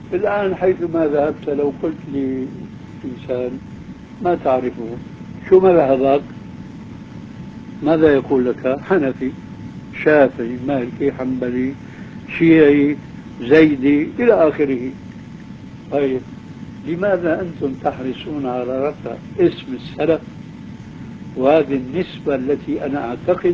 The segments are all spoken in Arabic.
الآن حيثما ذهبت لو قلت لي إنسان ما تعرفه شو مذهبك؟ ماذا يقول لك؟ حنفي، شافعي، مالكي، حنبلي، شيعي، زيدي إلى آخره. طيب لماذا أنتم تحرصون على رفع اسم السلف وهذه النسبة التي أنا أعتقد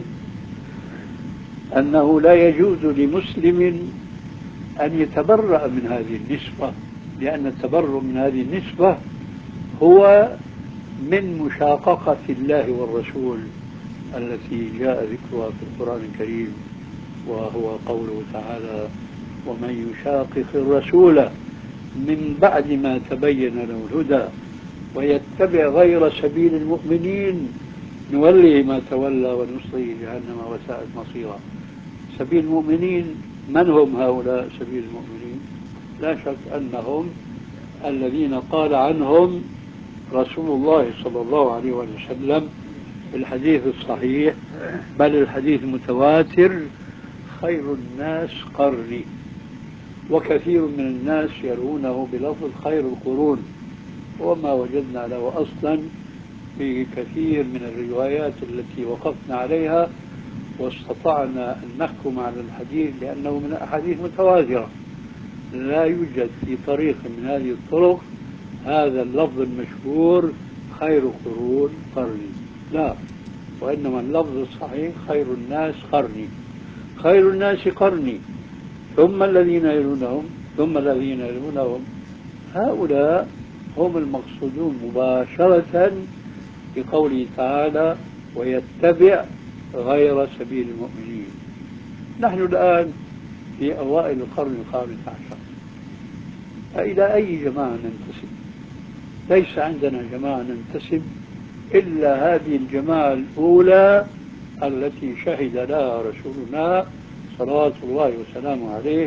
أنه لا يجوز لمسلم أن يتبرأ من هذه النسبة، لأن التبرؤ من هذه النسبة هو من مشاققة الله والرسول التي جاء ذكرها في القرآن الكريم، وهو قوله تعالى: ومن يشاقق الرسول من بعد ما تبين له الهدى ويتبع غير سبيل المؤمنين نوليه ما تولى ونصليه جهنم وساءت مصيرا. سبيل المؤمنين من هم هؤلاء سبيل المؤمنين؟ لا شك أنهم الذين قال عنهم رسول الله صلى الله عليه وسلم في الحديث الصحيح بل الحديث المتواتر: خير الناس قرني. وكثير من الناس يرونه بلفظ خير القرون، وما وجدنا له أصلا في كثير من الروايات التي وقفنا عليها واستطعنا أن نحكم على الحديث لأنه من أحاديث متواترة. لا يوجد في طريق من هذه الطرق هذا اللفظ المشهور خير قرون قرني، لا، وإنما اللفظ الصحيح خير الناس قرني. خير الناس قرني ثم الذين يلونهم ثم الذين يلونهم. هؤلاء هم المقصودون مباشرة بقوله تعالى: ويتبع غير سبيل المؤمنين. نحن الآن في أوائل القرن الخامس عشر، فإلى أي جماعة ننتسب؟ ليس عندنا جماعة ننتسب إلا هذه الجماعة الأولى التي شهد لها رسولنا صلوات الله وسلامه عليه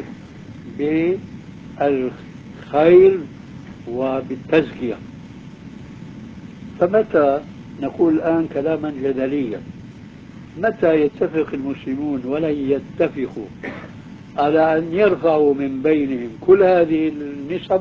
بالخير وبالتزكية. فمتى نقول الآن كلاما جدليا، متى يتفق المسلمون ولن يتفقوا على أن يرفعوا من بينهم كل هذه النسب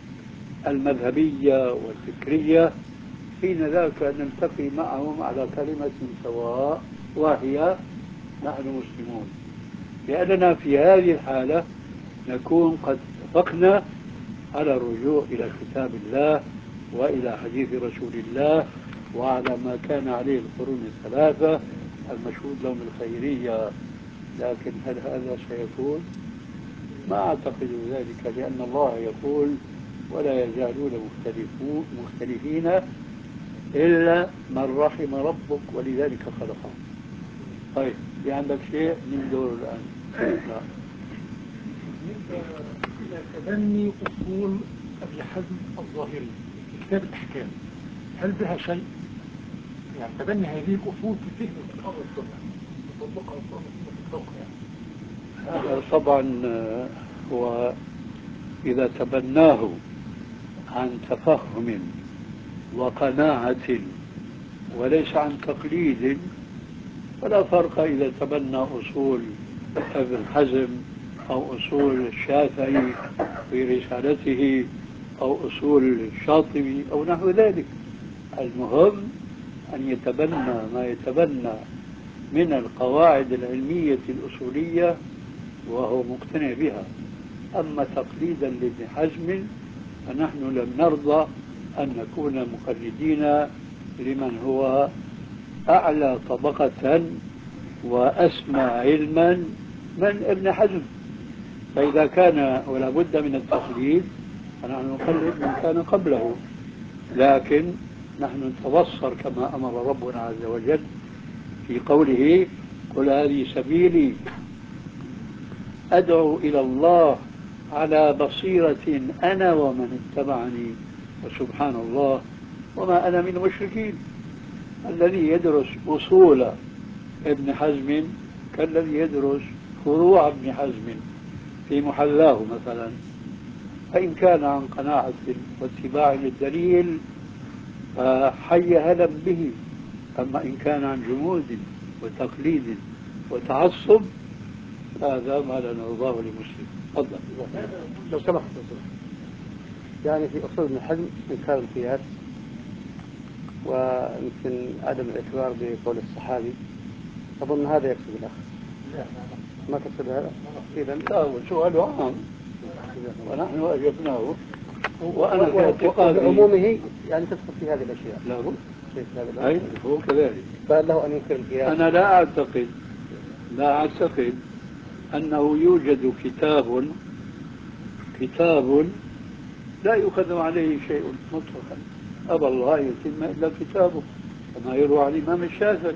المذهبية والفكرية؟ حين ذاك نلتقي معهم على كلمة سواء وهي نحن مسلمون، لأننا في هذه الحالة نكون قد اتفقنا على الرجوع إلى كتاب الله وإلى حديث رسول الله وعلى ما كان عليه القرون الثلاثة المشهود لهم الخيرية. لكن هل هذا سيكون؟ ما أعتقد ذلك، لأن الله يقول: ولا يزالون مختلفين إلا من رحم ربك ولذلك خلقهم. طيب في عندك شيء من دور الآن؟ لا. بالنسبة إلى تبني أصول أبي حزم الظاهري في كتاب الأحكام، هل بها شيء؟ يعني تبني هذه الأصول في فهم القرآن والسنة تطبقها القرآن والسنة في الفقه يعني. هذا طبعا هو إذا تبناه عن تفهم وقناعة وليس عن تقليد فلا فرق إذا تبنى أصول ابن حزم أو أصول الشافعي في رسالته أو أصول الشاطبي أو نحو ذلك. المهم أن يتبنى ما يتبنى من القواعد العلمية الأصولية وهو مقتنع بها. أما تقليدا لابن حزم فنحن لم نرضى أن نكون مقلدين لمن هو أعلى طبقة وأسمى علما من ابن حزم. فإذا كان ولا بد من التقليد فنحن نقلد من كان قبله، لكن نحن نتبصر كما أمر ربنا عز وجل في قوله: قل هذه سبيلي أدعو إلى الله على بصيرة أنا ومن اتبعني وسبحان الله وما أنا من المشركين. الذي يدرس أصول ابن حزم كالذي يدرس فروع ابن حزم في محلاه مثلا، فإن كان عن قناعة واتباع للدليل فحي هلا به، أما إن كان عن جمود وتقليد وتعصب هذا ما لا نرضاه لمسلم. تفضل. لو سمحت يعني في أصول ابن حزم إنكار القياس، ويمكن عدم الاعتبار بقول الصحابي. أظن هذا يقصد الأخ. لا ما تقصد هذا؟ إذا لا، سؤال عام ونحن أجبناه. وأنا في اعتقادي وبعمومه يعني تدخل في هذه الأشياء. لا هو كيف هذا؟ أي هو كذلك. فله أن ينكر القياس. أنا لا أعتقد أنه يوجد كتاب لا يؤخذ عليه شيء مطلقا. أبى الله يتم إلا كتابه، كما يروى عن الإمام الشافعي.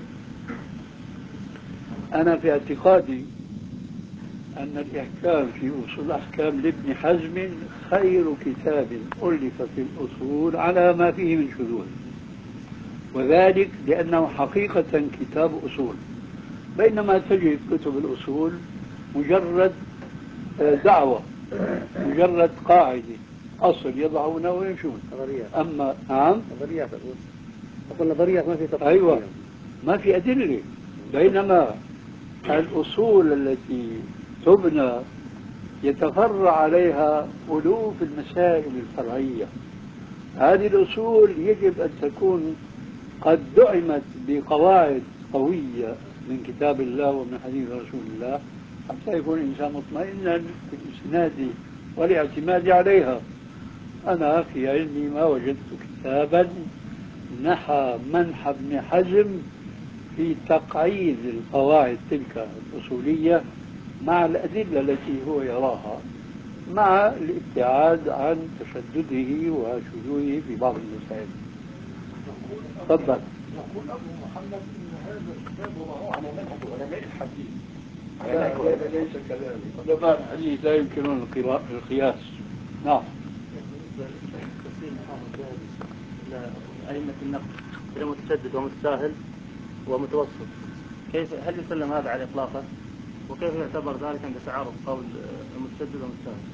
أنا في اعتقادي أن الإحكام في أصول الأحكام لابن حزم خير كتاب ألف في الأصول على ما فيه من شذوذ، وذلك لأنه حقيقة كتاب أصول، بينما تجد كتب الأصول مجرد دعوة، مجرد قاعدة، أصل يضعونه ويمشون. أما نعم نظريات أقول نظريات ما في تطبيق. أيوة، ما في أدلة. بينما الأصول التي تبنى يتفرع عليها ألوف المسائل الفرعية، هذه الأصول يجب أن تكون قد دعمت بقواعد قوية من كتاب الله ومن حديث رسول الله، حتى يكون الإنسان مطمئنا في الإسناد والاعتماد عليها. أنا في علمي ما وجدت كتابا نحى منحى ابن حزم في تقعيد القواعد تلك الأصولية مع الأدلة التي هو يراها، مع الابتعاد عن تشدده وشذوذه في بعض المسائل. تفضل. يقول أبو محمد إن هذا الكتاب وضعوه على منهج علماء الحديث. لا ليس كذلك، علماء الحديث لا يمكنون القياس. نعم. بالنسبة لتفسير محافظ الذهبي لأئمة النقد إلى متشدد ومتساهل ومتوسط، هل يسلم هذا على إطلاقه؟ وكيف يعتبر ذلك عند تعارض قول المتشدد والمتساهل؟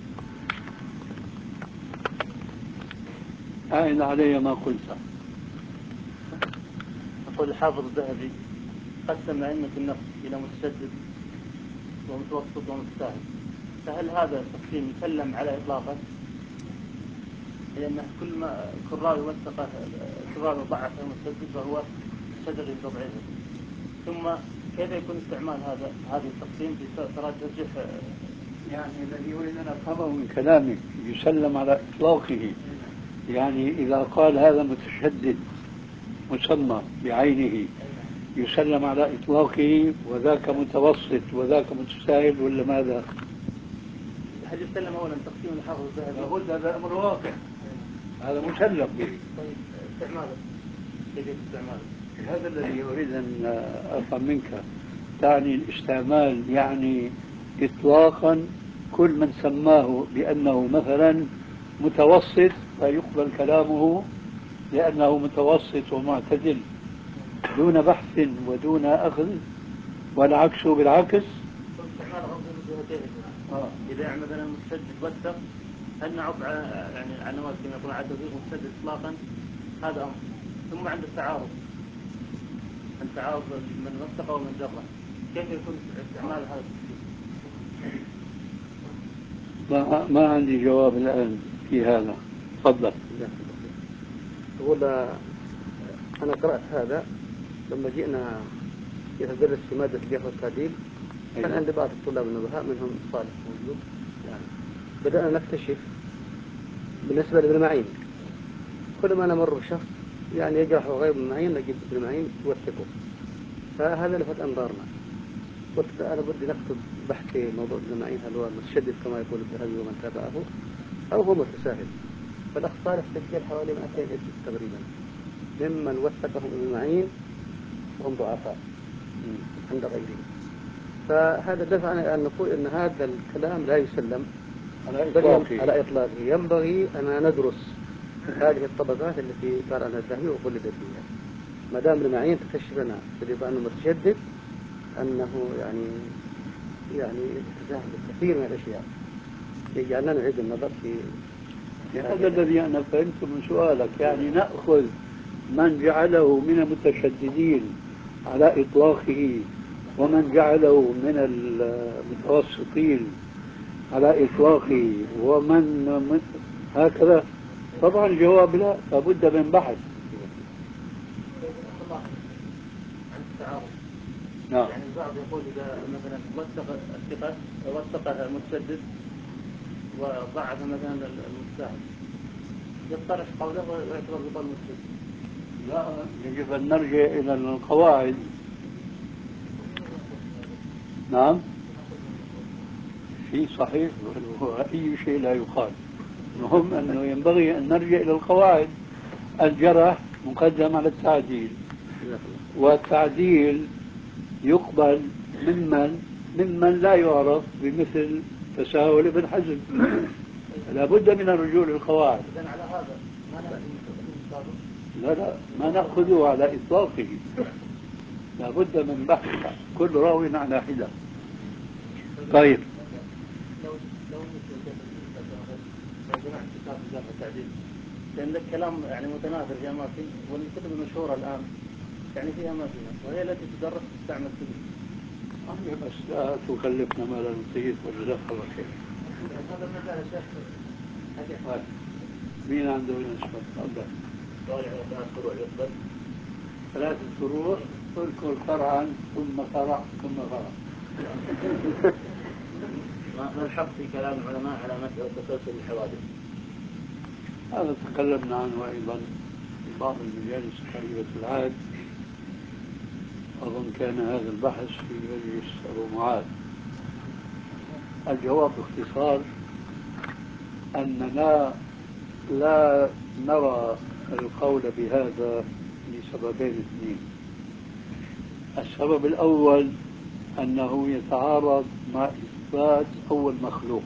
أعد علي ما قلت. أقول الحافظ الذهبي قسم أئمة النقد إلى متشدد ومتوسط ومتساهل، فهل هذا التقسيم يسلم على إطلاقه؟ لأن كل راوي وثقه، كل راوي ضعف المتشدد فهو متشدد بتضعيفه. ثم كيف يكون استعمال هذا التقسيم في ترجح؟ يعني الذي يريد أن أفهمه من كلامك يسلم على إطلاقه، يعني إذا قال هذا متشدد مسمى بعينه يسلم على إطلاقه، وذاك متوسط وذاك متساهل، ولا ماذا؟ هل يسلم أولا تقسيم الحافظ الذهبي؟ لابد، هذا أمر واقع، هذا مسلم به. طيب استعماله كيف استعماله؟ هذا الذي أريد أن أفهم منك. تعني الاستعمال يعني إطلاقا كل من سماه بأنه مثلا متوسط فيقبل كلامه لأنه متوسط ومعتدل دون بحث ودون أخذ، والعكس بالعكس. استعمال غض الجهتين. إذا يعني مثلا متشدد وثق، هل نعط يعني على نواد كما يقول على توثيق متشدد إطلاقا؟ هذا أمر. ثم عند التعارض، من وثق ومن جره، كيف يكون استعمال هذا التفسير؟ ما عندي جواب الآن في هذا. تفضل. أقول أنا قرأت هذا لما جئنا يتدرس في مادة الجرح والتعديل. كان عند بعض الطلاب النبهاء منهم صالح موجود، يعني بدأنا نكتشف بالنسبة لابن معين كل ما نمر بشخص يعني يجرح غير ابن معين نجد ابن معين يوثقه، فهذا لفت أنظارنا. قلت أنا بدي نكتب بحث في موضوع ابن معين، هل هو متشدد كما يقول الذهبي ومن تابعه أو هو متساهل؟ فالأخ صالح سجل حوالي 200 اسم تقريبا ممن وثقهم ابن معين وهم ضعفاء عند غيره. فهذا دفعنا أن نقول أن هذا الكلام لا يسلم على إطلاقه. ينبغي أن ندرس هذه الطبقات التي قال عنها الذهبي وقلد فيها. ما دام ابن معين تكشف لنا بالإضافة أنه متشدد، أنه يعني يتساهل بالكثير من الأشياء، يجعلنا نعيد النظر في هذا الذي أنا فهمت من سؤالك. يعني نأخذ من جعله من المتشددين على إطلاقه ومن جعله من المتوسطين على إطلاقه ومن هكذا. طبعا الجواب لا، لابد من بحث. عن التعارض. نعم. يعني البعض يقول إذا مثلا وثقه المتشدد وضعف مثلا المجتهد يطرح قوله ويعتبر بقول المتشدد. لا، يجب أن نرجع إلى القواعد. نعم، في صحيح، أي شيء لا يقال. المهم أنه ينبغي أن نرجع إلى القواعد. الجرح مقدم على التعديل، والتعديل يقبل ممن لا يعرف بمثل تساهل ابن حزم. لا بد من الرجوع للقواعد. إذن على هذا لا، ما نأخذه على إطلاقه. لا بد من بحث كل راو على حدة. طيب، لو جمعت كتاب الجرح والتعديل، لأن الكلام يعني متناثر في أماكن، والكتب المشهورة الآن يعني فيها ما فيها، وهي التي تدرس تستعمل كتب. بس لا تكلفنا ما لا نطيق، وجزاك الله خير. هذا المثال يا شيخ. مين عنده نسبة؟ تفضل. طالع على 3 فروع يقبل. 3 فروع، اذكر فرعا ثم فرع ثم فرع. ما الحق في كلام العلماء على مسألة تسلسل الحوادث؟ هذا تكلمنا عنه أيضا في بعض المجالس قريبة العهد. أظن كان هذا البحث في مجلس أبو معاذ. الجواب باختصار أننا لا نرى القول بهذا لسببين اثنين. السبب الأول أنه يتعارض مع إثبات أول مخلوق،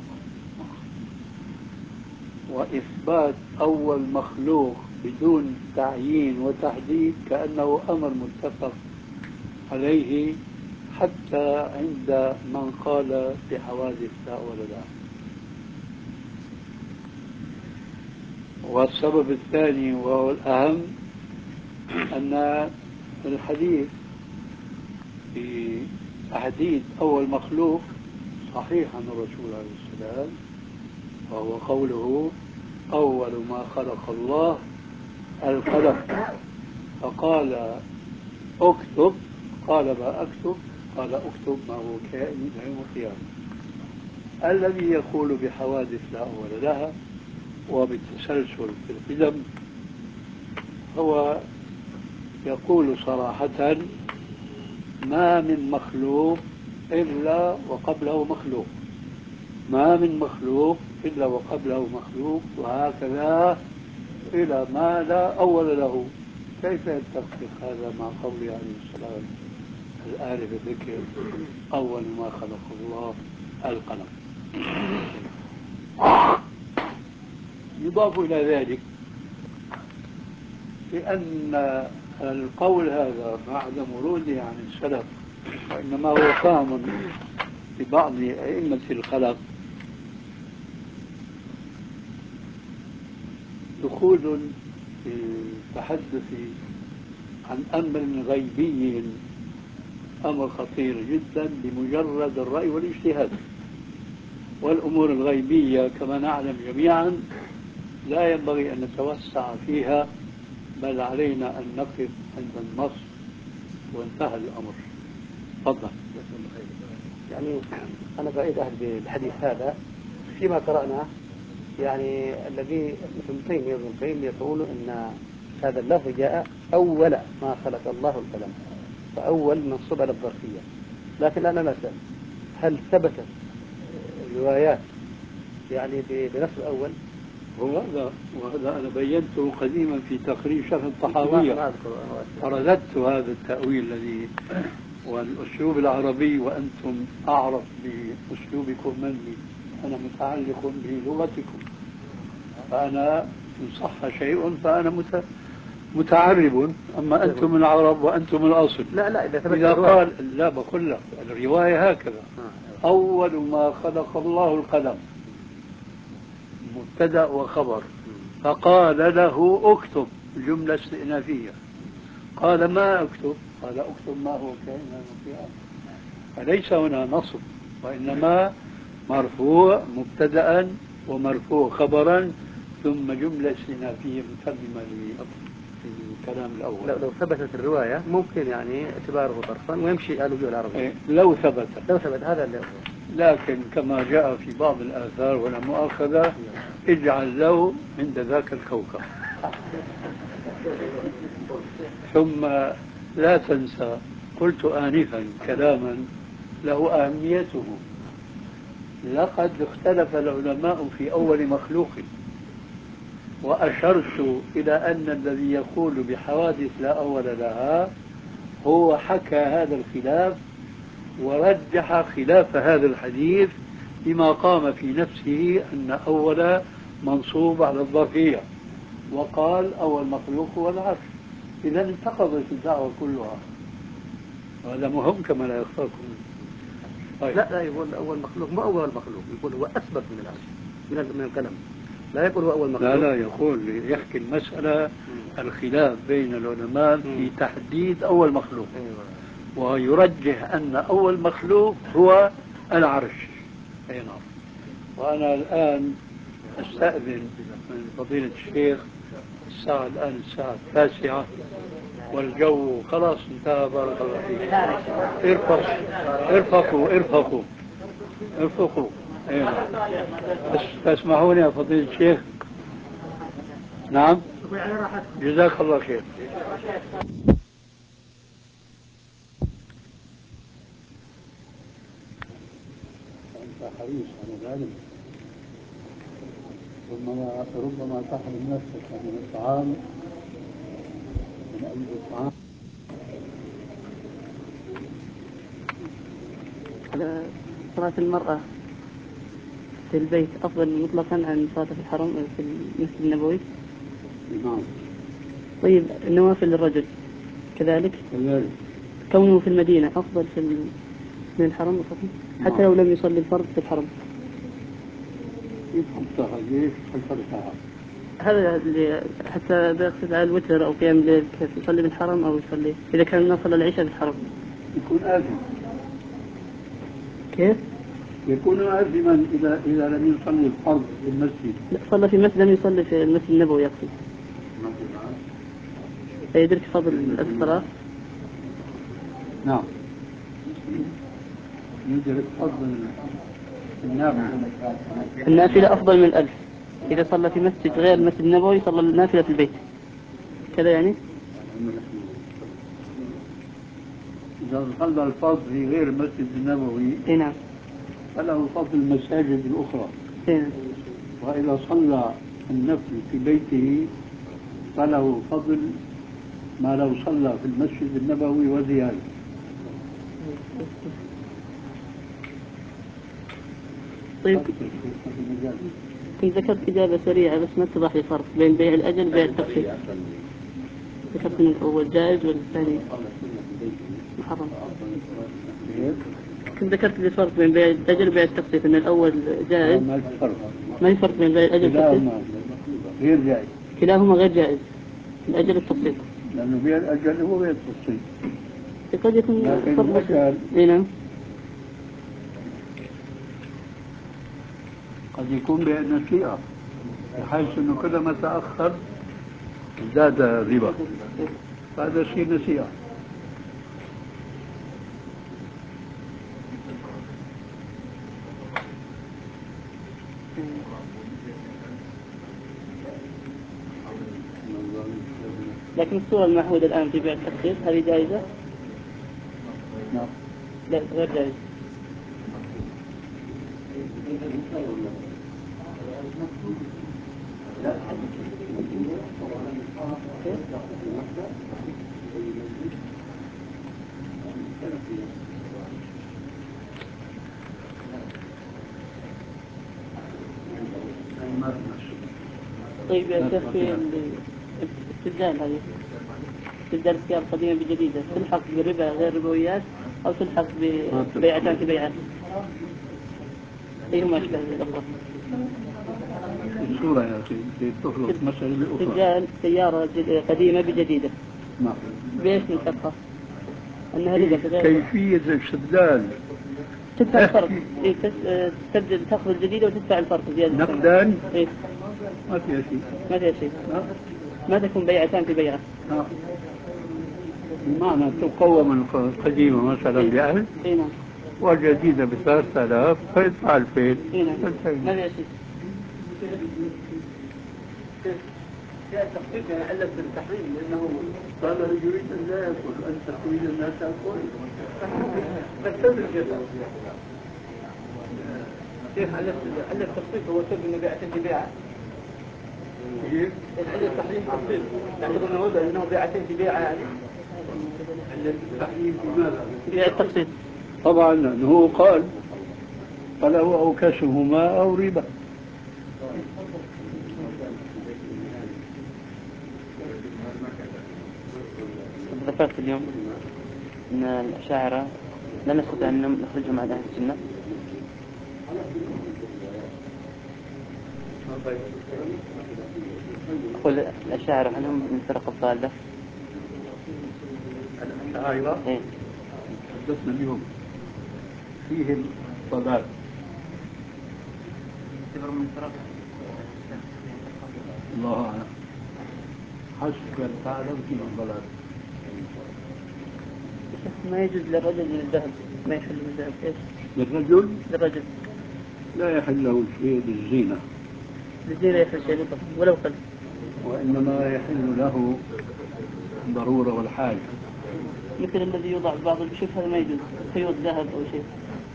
وإثبات أول مخلوق بدون تعيين وتحديد كأنه أمر متفق عليه حتى عند من قال بحوادث لا أول لها. والسبب الثاني وهو الأهم أن الحديث في تحديد أول مخلوق صحيح عن الرسول عليه السلام، وهو قوله أول ما خلق الله القلم، فقال اكتب، قال ما أكتب، قال اكتب ما هو كائن إلى يوم القيامة. الذي يقول بحوادث لا أول لها وبالتسلسل في القدم هو يقول صراحة ما من مخلوق إلا وقبله مخلوق، ما من مخلوق إلا وقبله مخلوق، وهكذا إلى ما لا أول له. كيف يتفق هذا مع قوله عليه السلام الآن بذكر أول ما خلق الله القلم؟ يضاف إلى ذلك بأن القول هذا بعد وروده عن السلف، وإنما هو فهم لبعض أئمة الخلق، دخول في التحدث عن أمر غيبي أمر خطير جدا بمجرد الرأي والاجتهاد. والأمور الغيبية كما نعلم جميعا لا ينبغي أن نتوسع فيها، بل علينا أن نقف عند النص وانتهى الأمر. تفضل. يعني أنا بعيد أهل بالحديث هذا فيما قرأناه، يعني الذي ابن القيم يقول أن هذا اللفظ جاء أول ما خلق الله القلم، فأول منصوب على الظرفية. لكن أنا نسأل هل ثبتت الروايات يعني بنفس الأول؟ وهذا أنا بينته قديما في تقرير شرح الطحاوية، فرددت هذا التأويل الذي والأسلوب العربي، وأنتم أعرف بأسلوبكم مني، أنا متعلق بلغتكم، فأنا إن صح شيء فأنا متعرب، أما أنتم العرب وأنتم الأصل. لا إذا قال لا، بقول لك الرواية هكذا: أول ما خلق الله القلم، مبتدأ وخبر، فقال له اكتب، جملة استئنافية. قال ما اكتب؟ قال اكتب ما هو كائن يوم القيامة. فليس هنا نصب، وإنما مرفوع مبتدأ ومرفوع خبرا، ثم جملة استئنافية متممة للكلام الأول. لو ثبتت الرواية ممكن يعني اعتباره طرفا ويمشي آل وجوه العربية. لو ثبت هذا اللي أفضل. لكن كما جاء في بعض الآثار ولا مؤاخذة اجعل له عند ذاك الكوكب. ثم لا تنسى قلت آنفا كلاما له أهميته. لقد اختلف العلماء في أول مخلوق، وأشرت إلى أن الذي يقول بحوادث لا أول لها هو حكى هذا الخلاف ورجح خلاف هذا الحديث بما قام في نفسه أن أول منصوب على الظرفية، وقال أول مخلوق هو العرش. إذا انتقضت الدعوة كلها، وهذا مهم كما لا يخفاكم. طيب. لا يقول أول مخلوق ما أول مخلوق، يقول هو أثبت من العرش من القلم، لا يقول هو أول مخلوق. لا يقول يحكي المسألة الخلاف بين العلماء في تحديد أول مخلوق، ويرجح أن أول مخلوق هو العرش. أي نعم. وأنا الآن أستأذن من فضيلة الشيخ، الساعة الآن الساعة 9 والجو خلاص انتهى. بارك الله فيك. ارفقوا. أي نعم. تسمحوني يا فضيلة الشيخ؟ نعم. جزاك الله خير. أنت حريص على ذلك، ربما تحرم نفسك من الطعام من أجل الطعام. على صلاة المرأة في البيت أفضل مطلقا عن صلاة في الحرم في المسجد النبوي. نعم. طيب النوافل للرجل كذلك كونه في المدينة أفضل من الحرم حتى لو لم يصلي الفرض في الحرم. هذا اللي حتى بيقصد على الوتر أو قيام الليل كيف يصلي بالحرم أو يصلي إذا كان الناس صلى العشاء بالحرم يكون آثم. كيف؟ يكون آثما إذا لم يصلي الفرض في المسجد. لا صلى في مسجد لم يصلي في المسجد النبوي يقصد. فيدرك فضل الصلاة. نعم. يدرك فضل النافلة أفضل من 1000 إذا صلى في مسجد غير المسجد النبوي صلى النافلة في البيت كذا يعني؟ إذا صلى الفرض في غير المسجد النبوي نعم فله فضل المساجد الأخرى. نعم. وإذا صلى النفل في بيته فله فضل ما لو صلى في المسجد النبوي وزيادة. طيب ذكرت إجابة سريعة بس ما اتضح لي فرق بين بيع الأجل وبيع التقسيط. ذكرت من الأول جائز والثاني محرم. كنت ذكرت لي فرق بين بيع الأجل وبيع التقسيط إن الأول جائز. ما في فرق بين بيع الأجل والتقسيط. غير جائز. كلاهما غير جائز. الأجل والتقسيط. لأنه بيع الأجل هو بيع التقسيط. قد يكون فرق بسيط. نعم. قد يكون بالنسيئة بحيث أنه كلما تأخر ازداد الربا، فهذا شيء نسيئة. لكن الصورة المعهودة الآن في بيع التقسيط هذه جائزة؟ نعم. لا غير جائزة. طيب يا شيخ في الاستبدال هذه استبدال السيارة القديمة بجديدة تلحق بالربا غير ربويات أو تلحق ببيعتان في بيعات أيهما أشبه بالأخرى؟ الصورة يا أخي تخلط مسألة بأخرى. استبدال سيارة قديمة بجديدة. نعم. بإيش نلحقها؟ أنها ربا كيفية الاستبدال تدفع الفرق. تستبدل تأخذ الجديدة وتدفع الفرق زيادة نقدا. ما فيها شيء. ما فيها شيء. ما تكون بيعتان في بيعة. بمعنى تقوم القديمة مثلا ب1000 نعم. والجديدة ب3000 فيدفع 2000. نعم. ما فيها شيء. التخفيف يعني علة بالتحريم لأنه قال يريد أن لا يأكل أنت تريد أن لا تأكل فاستدل كذا. كيف علة التخفيف هو سبب أنه بيعتين في بيعة؟ كيف؟ علة التحريم تخفيف تعتبر أنه وضع أنه بيعتين في بيعة يعني؟ علة التحريم في ماذا؟ بيع التخفيف. طبعا هو قال فله أو كسبهما أو ربا. ذكرت اليوم أن الأشاعرة لا نستطيع أن نخرجهم عن أهل السنة. أقول الأشاعرة عنهم من الفرق الضالة. الأشاعرة إيه؟ حدثنا اليوم فيهم ضلال. من الفرق. الله أعلم. حسب أن تعلم فيهم ضلال. ما يجوز للرجل من الذهب، ما يحل من الذهب. إيش؟ للرجل لا يحل له شيء للزينة. للزينة يحل شيء مطلق ولو قل. وإنما يحل له ضرورة والحاجة. مثل الذي يوضع بعض البشوف هذا ما يجوز، خيوط ذهب أو شيء.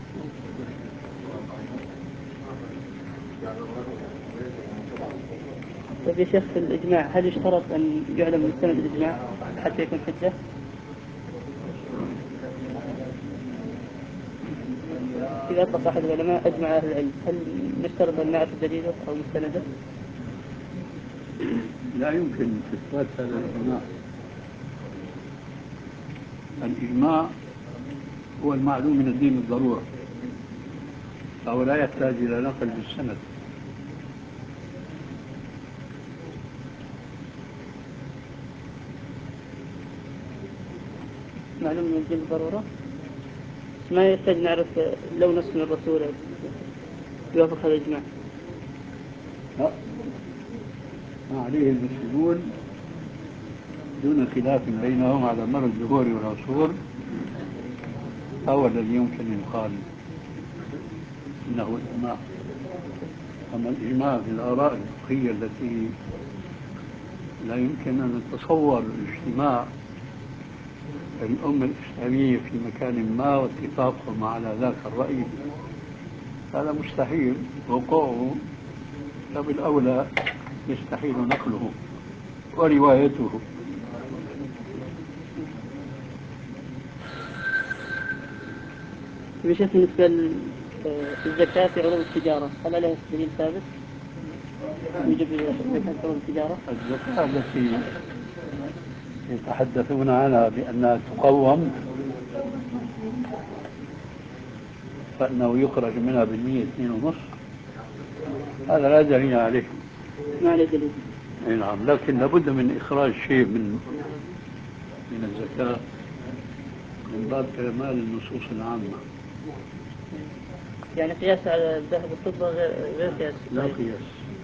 طيب يا شيخ في الإجماع هل يشترط أن يعلم مستند الإجماع حتى يكون حجة؟ إذا أطلق أحد العلماء أجمع أهل العلم هل نشترط أن نعرف دليله أو مستنده؟ لا يمكن إثبات هذا الإجماع. الإجماع هو المعلوم من الدين بالضرورة، فهو لا يحتاج إلى نقل بالسند. معلوم من الدين بالضرورة ما يحتاج نعرف لو نص من الرسول يوافق هذا الإجماع. لا، ما عليه المسلمون دون خلاف بينهم على مر الدهور والعصور هو الذي يمكن أن يقال إنه إجماع. أما الإجماع في الآراء الفقهية التي لا يمكن أن نتصور اجتماع الأمة الإسلامية في مكان ما واتفاقهم على ذاك الرأي، هذا مستحيل وقوعه، فبالأولى يستحيل نقله وروايته. بشيخ بالنسبة للزكاة في عروض التجارة هل عليها دليل ثابت؟ يجب زكاة عروض التجارة؟ الزكاة التي يتحدثون عنها بأنها تقوم فإنه يخرج منها بالمية 2.5، هذا لا دليل عليه. ما عليه دليل. نعم، لكن لابد من إخراج شيء من الزكاة من باب كمال النصوص العامة. يعني قياس على الذهب والفضة غير قياس. لا قياس،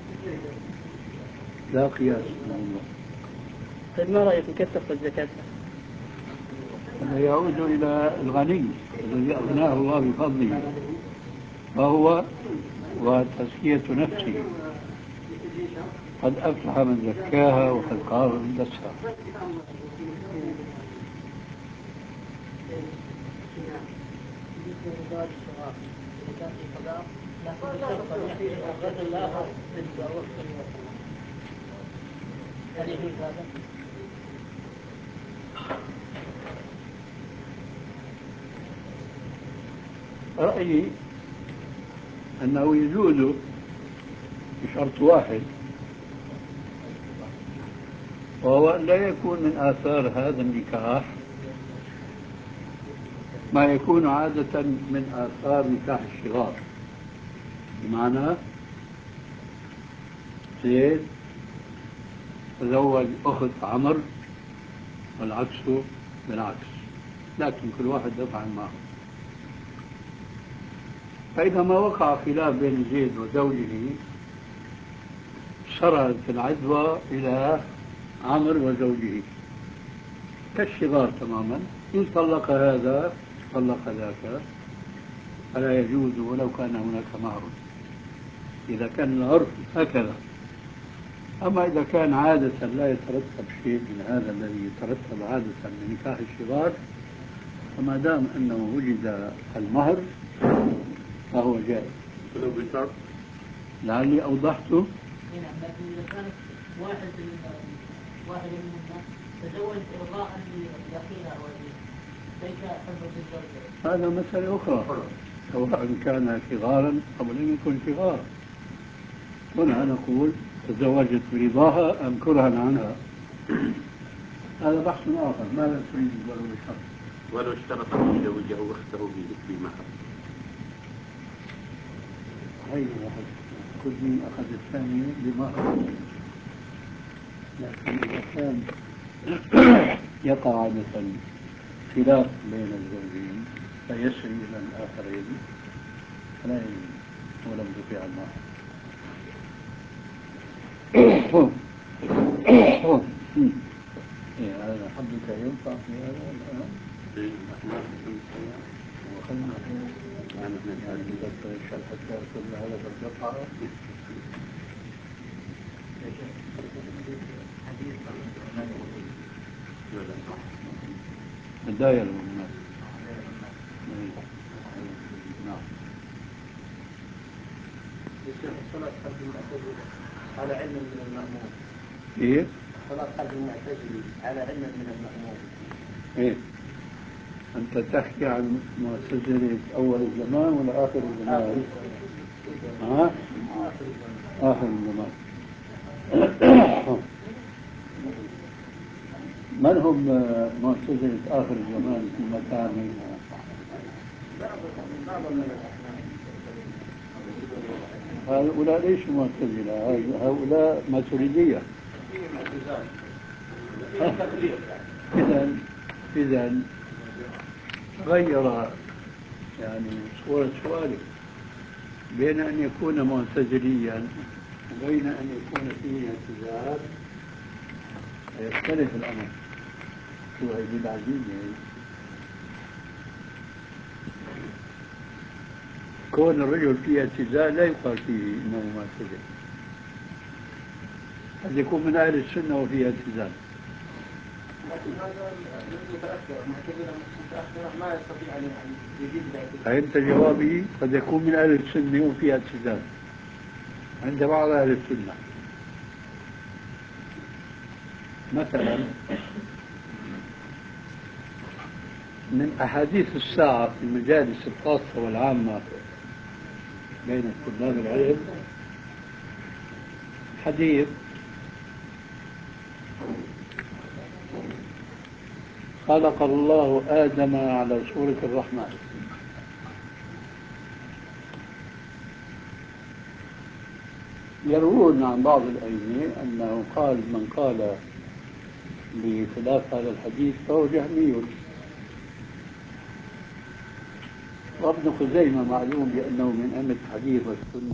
لا قياس. طيب ما رأيكم كيف تخرج زكاة؟ هذا يعود إلى الغني الذي أغناه الله بفضله، فهو وتزكية نفسه. قد أفلح من زكاها وقد خاب من دسها. رأيي أنه يجوز بشرط واحد، وهو أن لا يكون من آثار هذا النكاح ما يكون عادة من آثار نكاح الصغار، بمعنى زيد تزوج أخت عمر والعكس بالعكس، لكن كل واحد دفع معه. فإذا ما وقع خلاف بين زيد وزوجه فسرت العدوى إلى عمرو وزوجه كالشغار تماما. إن طلق هذا طلق ذاك فلا يجوز ولو كان هناك مهر، إذا كان العرف هكذا. أما إذا كان عادة لا يترتب شيء من هذا الذي يترتب عادة من نكاح الشغار، فما دام أنه وجد المهر فهو جائز. ولو بشرط لعلي أوضحته. لكن إذا كانت واحدة منهن تزوج إرضاء لأخيها وأبيها ليس حبا في الزوجة، هذا مسألة أخرى، سواء كان شغارا أو لم يكن شغارا. هنا نقول تزوجت برضاها أم كرها عنها، هذا بحث آخر. ماذا تريد ولو بشرط؟ ولو اشترط أن يزوجه أخته بمهر. هي واحد كل مين أخذ الثاني بمهر، لكن إذا كان يقع عادة خلاف بين الزوجين فيسري إلى الآخرين فلا يجوز ولم دفع المهر. هذا حدك ينفع في هذا الآن؟ وخلنا يعني نذكر الشرح التاسع هذا بالقطعة. الداية للناس. نعم. الصلاة خلف المعتزلة على علم من المأمون. إيه؟ الصلاة خلف المعتزلة على علم من المأمون. إيه؟ أنت تحكي عن معتزلة أول الزمان ولا آخر الزمان؟ ها؟ آخر الزمان. من هم معتزلة آخر الزمان في مكان؟ هؤلاء ليسوا معتزلة، هؤلاء ماتريدية. إذا غير يعني صورة سؤالك بين أن يكون معتزليا وبين أن يكون فيه اعتزال يختلف الأمر. شو هذه العزيزة؟ كون الرجل فيه اعتزال لا يقال فيه انه معتزل، قد يكون من اهل السنه وفيه اعتزال. لكن هذا المتأخر متأخرة ما يستطيع أن يجيب الاعتزال. فهمت جوابي؟ قد يكون من اهل السنه وفيه اعتزال عند بعض اهل السنه. مثلا من احاديث الساعه في المجالس الخاصه والعامه بين طلاب العلم حديث خلق الله آدم على صورة الرحمن. يروون عن بعض الأئمة أنه قال من قال بخلاف هذا الحديث فهو جهمي. وابن خزيمة معلوم بأنه من أئمة الحديث والسنة.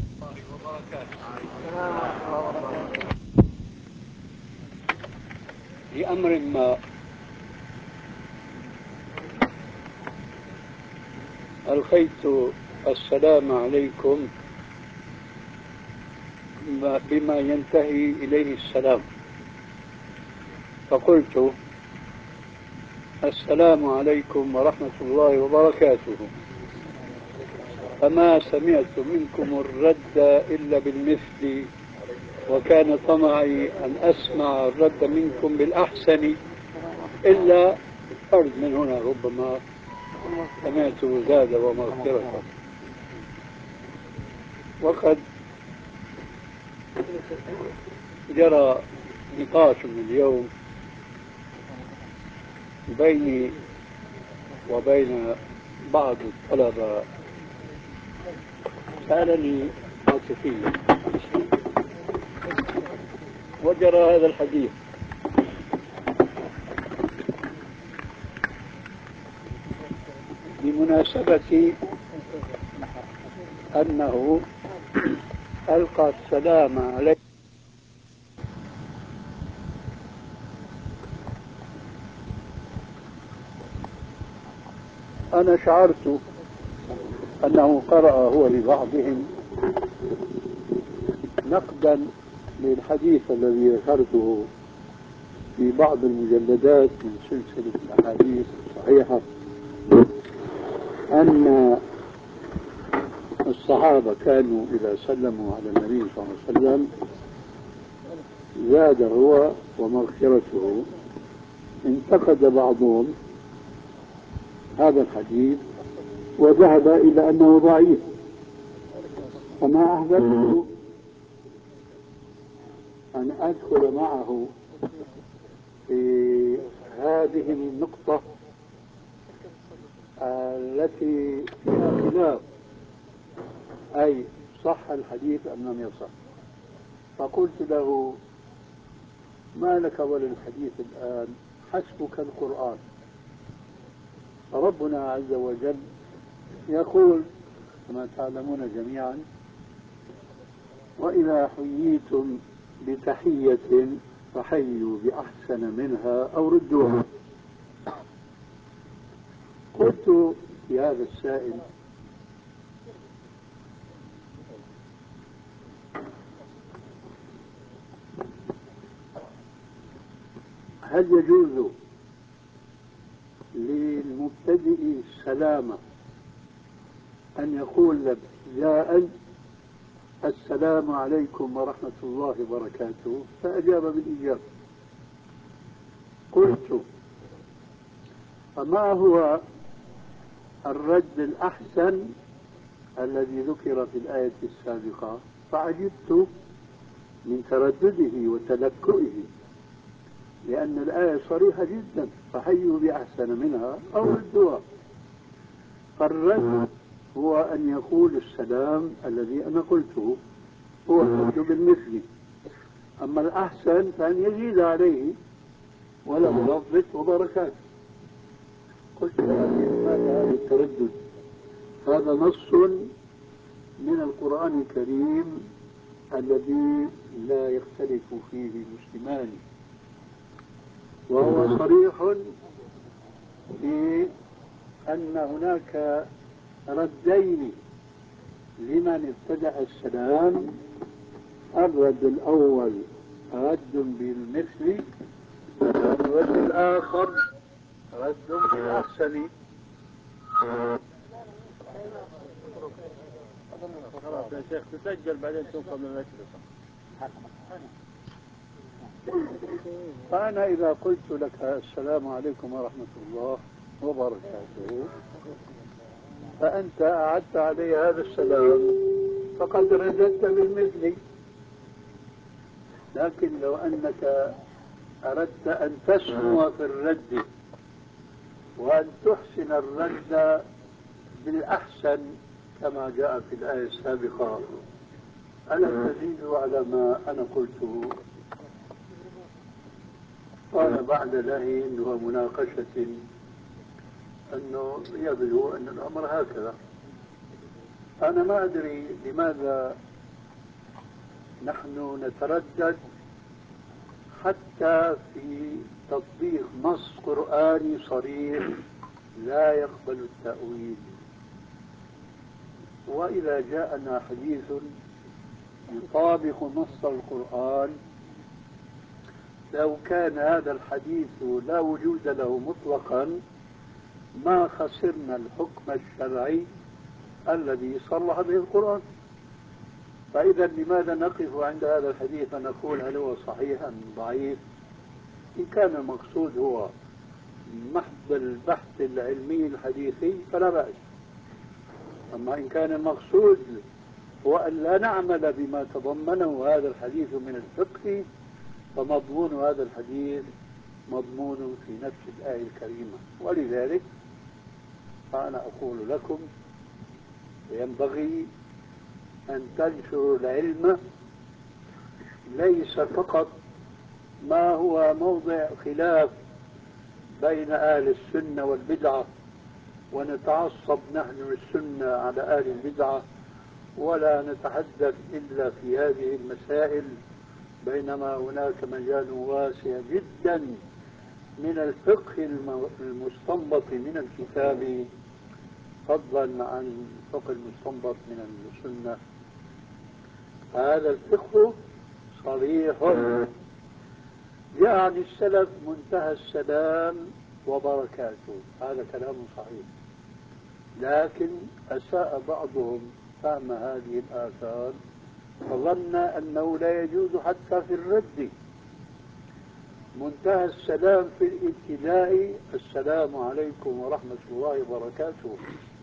لأمر ما ألقيت السلام عليكم بما ينتهي إليه السلام، فقلت السلام عليكم ورحمة الله وبركاته، فما سمعت منكم الرد إلا بالمثل، وكان طمعي أن أسمع الرد منكم بالأحسن، إلا فرد من هنا ربما سمعته زاد ومغفرة. وقد جرى نقاش اليوم بيني وبين بعض الطلبة، سألني عاطفيا وجرى هذا الحديث. بمناسبة أنه ألقى السلام عليكم أنا شعرت أنه قرأ هو لبعضهم نقدا للحديث الذي ذكرته في بعض المجلدات من سلسلة الأحاديث الصحيحة أن الصحابة كانوا إذا سلموا على النبي صلى الله عليه وسلم زاد هو ومغفرته. انتقد بعضهم هذا الحديث وذهب إلى أنه ضعيف، فما أحببت أن أدخل معه في هذه النقطة التي فيها خلاف، أي صح الحديث أم لم يصح. فقلت له: ما لك وللحديث الآن؟ حسبك القرآن. ربنا عز وجل يقول كما تعلمون جميعا: وإذا حييتم بتحية فحيوا بأحسن منها أو ردوها. قلت في هذا السائل: هل يجوز للمبتدئ السلامة أن يقول ابتداء: السلام عليكم ورحمة الله وبركاته؟ فأجاب بالإجابة. قلت: فما هو الرد الأحسن الذي ذكر في الآية السابقة؟ فعجبت من تردده وتلكؤه، لأن الآية صريحة جدا: فحيوا بأحسن منها أو ردوها. فالرد هو أن يقول السلام الذي أنا قلته، هو الرد بالمثل. أما الأحسن فأن يزيد عليه ولو لفظت وبركاته. قلت: لماذا هذا التردد؟ هذا نص من القرآن الكريم الذي لا يختلف فيه المسلمان، وهو صريح في أن هناك ردين لمن ابتدأ السلام: الرد الأول رد بالمثل، والرد الآخر رد بالأحسن. خلاص يا شيخ تسجل بعدين توصل للمجلس. فأنا إذا قلت لك السلام عليكم ورحمة الله وبركاته فأنت أعدت علي هذا السلام فقد رددت بالمثل. لكن لو أنك أردت أن تسمو في الرد وأن تحسن الرد بالأحسن كما جاء في الآية السابقة، ألا تزيد على ما أنا قلته؟ قال بعد نهي ومناقشة أنه يبدو أن الأمر هكذا. أنا ما أدري لماذا نحن نتردد حتى في تطبيق نص قرآني صريح لا يقبل التأويل. وإذا جاءنا حديث يطابق نص القرآن، لو كان هذا الحديث لا وجود له مطلقا ما خسرنا الحكم الشرعي الذي صرح به القرآن. فإذا لماذا نقف عند هذا الحديث ونقول هل هو صحيح أم ضعيف؟ إن كان المقصود هو محض البحث العلمي الحديثي فلا بأس. أما إن كان المقصود هو أن لا نعمل بما تضمنه هذا الحديث من الفقه، فمضمون هذا الحديث مضمون في نفس الآية الكريمة. ولذلك فأنا أقول لكم ينبغي أن تنشروا العلم ليس فقط ما هو موضع خلاف بين أهل السنة والبدعة ونتعصب نحن السنة على أهل البدعة ولا نتحدث إلا في هذه المسائل، بينما هناك مجال واسع جدا من الفقه المستنبط من الكتاب فضلا عن الفقه المستنبط من السنة. هذا الفقه صريح جاء عن السلف منتهى السلام وبركاته، هذا كلام صحيح، لكن أساء بعضهم فهم هذه الآثار فظن أنه لا يجوز حتى في الرد. منتهى السلام في الابتداء السلام عليكم ورحمة الله وبركاته،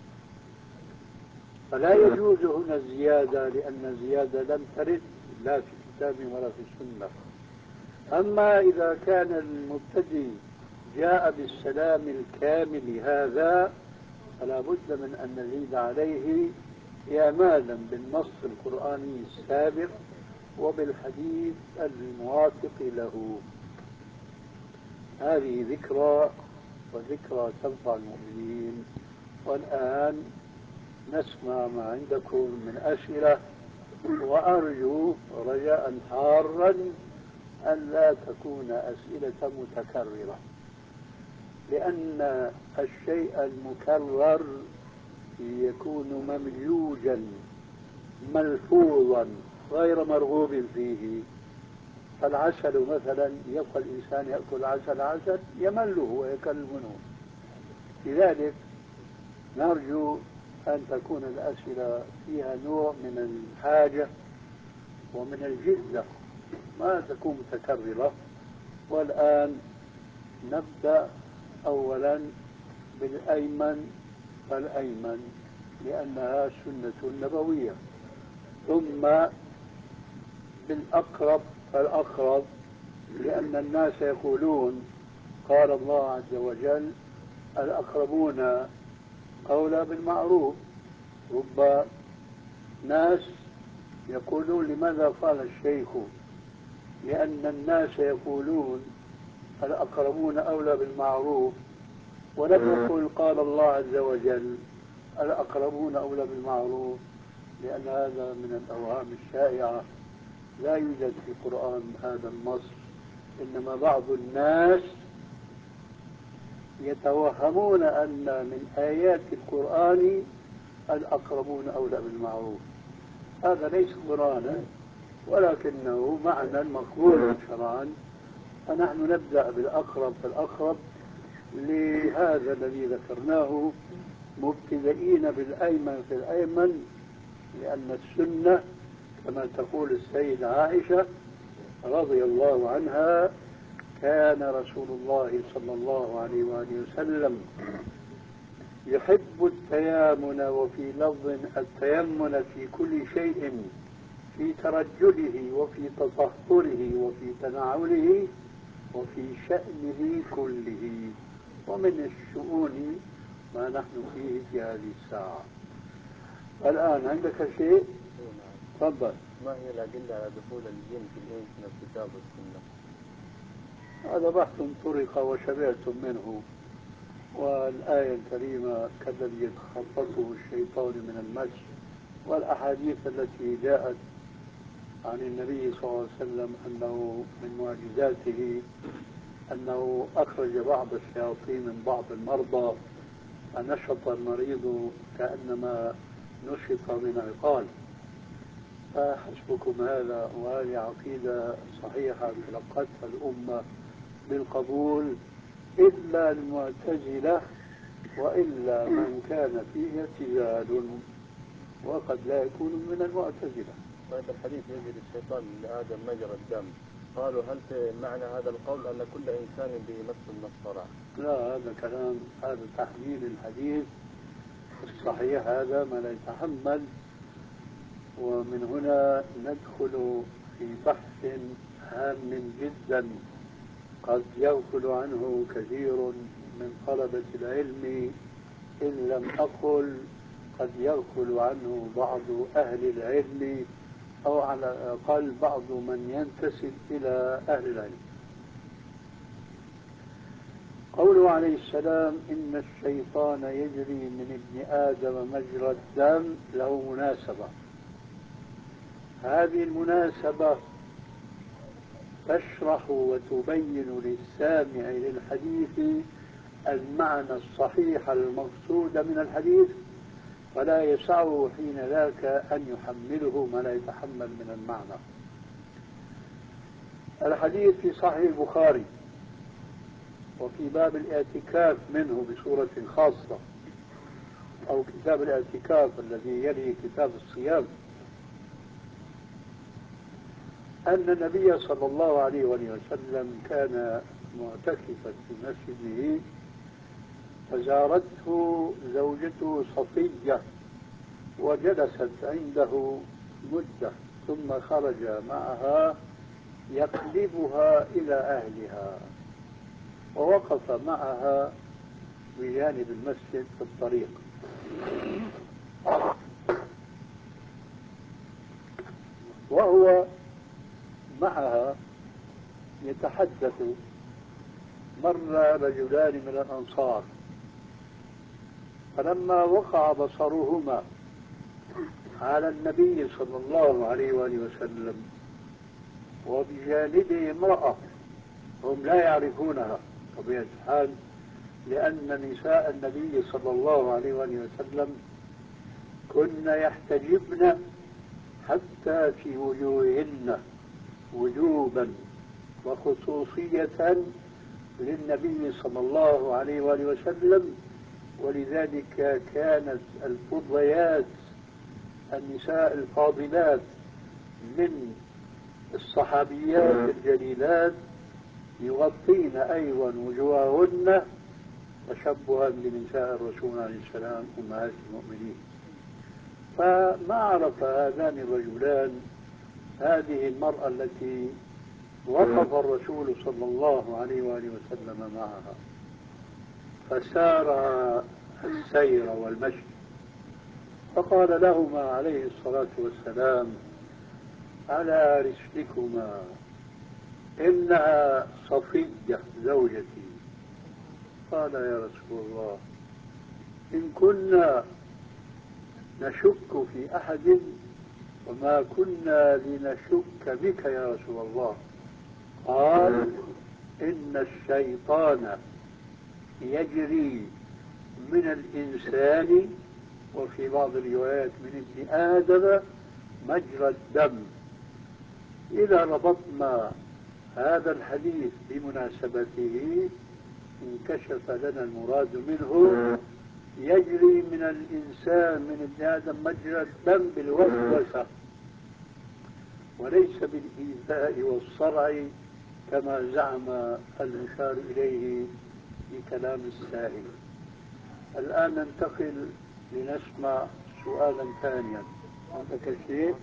فلا يجوز هنا الزيادة، لأن الزيادة لم ترد لا في الكتاب ولا في السنة. أما إذا كان المبتدئ جاء بالسلام الكامل هذا فلا بد من أن نزيد عليه إعمالا بالنص القرآني السابق وبالحديث الموافق له. هذه ذكرى، وذكرى تنفع المؤمنين. والآن نسمع ما عندكم من أسئلة، وأرجو رجاء حارا أن لا تكون أسئلة متكررة، لأن الشيء المكرر يكون ممجوجا ملفوظا غير مرغوب فيه. فالعسل مثلا يبقى الإنسان يأكل عسل يمله ويكلمه. لذلك نرجو أن تكون الأسئلة فيها نوع من الحاجة ومن الجدة، ما تكون متكررة. والآن نبدأ أولا بالأيمن فالأيمن، لأنها سنة نبوية، ثم بالأقرب فالأقرب، لأن الناس يقولون قال الله عز وجل الأقربون أولى بالمعروف. رب ناس يقولون لماذا قال الشيخ؟ لأن الناس يقولون الأقربون أولى بالمعروف، ولم يقل قال الله عز وجل الأقربون أولى بالمعروف، لأن هذا من الأوهام الشائعة، لا يوجد في القرآن هذا النص. إنما بعض الناس يتوهمون أن من آيات القرآن الأقربون أولى بالمعروف. هذا ليس قرآنا، ولكنه معنى مقبول شرعا. فنحن نبدأ بالأقرب فالأقرب لهذا الذي ذكرناه، مبتدئين بالأيمن في الأيمن، لأن السنة كما تقول السيدة عائشة رضي الله عنها كان رسول الله صلى الله عليه وآله وسلم يحب التيامن، وفي لفظ التيمن في كل شيء، في ترجله وفي تطهره وفي تناوله وفي شأنه كله، ومن الشؤون ما نحن فيه في هذه الساعة. الآن عندك شيء؟ تفضل. ما هي الأدلة على دخول الجن في الإنس من الكتاب والسنة؟ هذا بحث طرق وشبعتم منه، والآية الكريمة كالذي يتخطفه الشيطان من المس، والأحاديث التي جاءت عن النبي صلى الله عليه وسلم أنه من معجزاته أنه أخرج بعض الشياطين من بعض المرضى فنشط المريض كأنما نشط من عقال. فحسبكم هذا، وهذه عقيدة صحيحة تلقتها الأمة بالقبول إلا المعتزلة، وإلا من كان فيه اعتزال، وقد لا يكون من المعتزلة. طيب الحديث يجري الشيطان لآدم مجرى الدم، قالوا هل في معنى هذا القول أن كل إنسان به نفس المسطرة؟ لا، هذا كلام، هذا تحميل الحديث الصحيح، هذا ما لا يتحمل. ومن هنا ندخل في بحث هام جدا قد يغفل عنه كثير من طلبة العلم، إن لم أقل قد يغفل عنه بعض أهل العلم، أو على الأقل بعض من ينتسب إلى أهل العلم. قوله عليه السلام إن الشيطان يجري من ابن آدم مجرى الدم له مناسبة. هذه المناسبة تشرح وتبين للسامع للحديث المعنى الصحيح المقصود من الحديث، فلا يسعه حين ذاك أن يحمله ما لا يتحمل من المعنى. الحديث في صحيح البخاري وفي باب الاعتكاف منه بصورة خاصة، أو كتاب الاعتكاف الذي يلي كتاب الصيام، أن النبي صلى الله عليه وسلم كان معتكفا في مسجده، فزارته زوجته صفية وجلست عنده مدة، ثم خرج معها يقلبها إلى أهلها، ووقف معها بجانب المسجد في الطريق، وهو معها يتحدث. مر رجلان من الأنصار، فلما وقع بصرهما على النبي صلى الله عليه وآله وسلم وبجانبه امرأة هم لا يعرفونها طبيعة الحال، لأن نساء النبي صلى الله عليه وآله وسلم كن يحتجبن حتى في وجوههن وجوبا وخصوصية للنبي صلى الله عليه وآله وسلم. ولذلك كانت الفضيات النساء الفاضلات من الصحابيات الجليلات يغطين أيضا وجوههن تشبها بنساء الرسول عليه السلام أمهات المؤمنين. فما عرف هذان الرجلان هذه المرأة التي وقف الرسول صلى الله عليه وآله وسلم معها، فسار السير والمشي، فقال لهما عليه الصلاة والسلام: على رسلكما، إنها صفية زوجتي. قال: يا رسول الله، إن كنا نشك في أحد وما كنا لنشك بك يا رسول الله. قال: إن الشيطان يجري من الإنسان، وفي بعض الروايات من ابن آدم، مجرى الدم. إذا ربطنا هذا الحديث بمناسبته انكشف لنا المراد منه. يجري من الإنسان من ابن آدم مجرى الدم بالوسوسة، وليس بالإيذاء والصرع كما زعم المشار إليه بكلام السائل. الآن ننتقل لنسمع سؤالا ثانيا. عندك شيء؟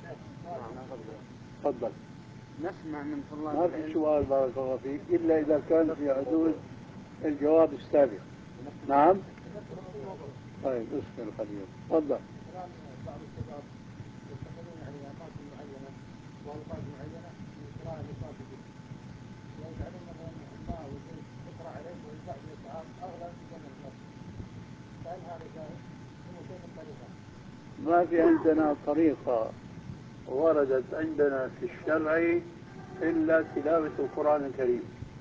تفضل. نسمع من طلاب ما في سؤال بارك الله فيك إلا إذا كان في حدود الجواب السابق. نعم. طيب اسمع الخليل. تفضل. بعض الشباب يتخذون علامات معينة وألفاظ معينة للقراءة للفاتحة، ويجعلون مثلا الله وزيد يقرأ عليك ويدفع بأسعار أغلى من ثمن المسجد. فهل هذا جائز؟ وكيف الطريقة؟ ما في عندنا طريقة وردت عندنا في الشرع إلا تلاوة القرآن الكريم.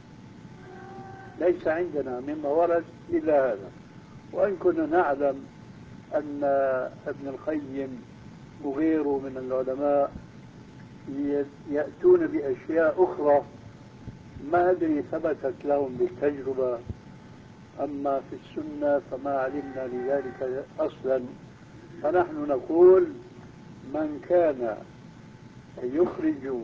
ليس عندنا مما ورد إلا هذا. وإن كنا نعلم أن ابن القيم وغيره من العلماء يأتون بأشياء أخرى ما أدري ثبتت لهم بالتجربة، أما في السنة فما علمنا لذلك أصلا. فنحن نقول: من كان يخرج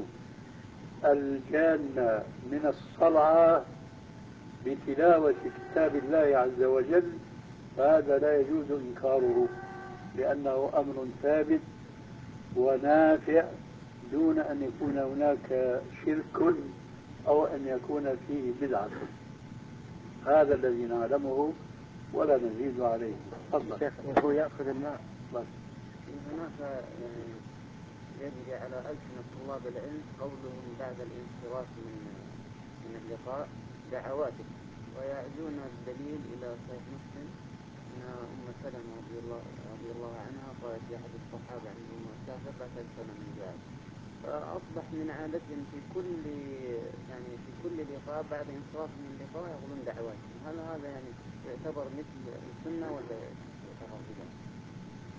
الجان من الصلعة بتلاوة كتاب الله عز وجل فهذا لا يجوز إنكاره، لأنه أمر ثابت ونافع دون أن يكون هناك شرك أو أن يكون فيه بدعة. هذا الذي نعلمه ولا نزيد عليه. تفضل. شيخ، وهو يأخذ الماء بس. هناك يعني يجري على ألسنة طلاب العلم قولهم بعد الانصراف من اللقاء دعواتك، ويعزون الدليل إلى صحيح مسلم أن أم سلمة رضي الله عنها قالت لأحد الصحابة عندما سافر: لا تنسنا من دعاء. فأصبح من عادتهم في كل لقاء بعد انصراف من اللقاء يقولون دعواتهم. هل هذا يعني يعتبر مثل السنة ولا يعتبر بدعة؟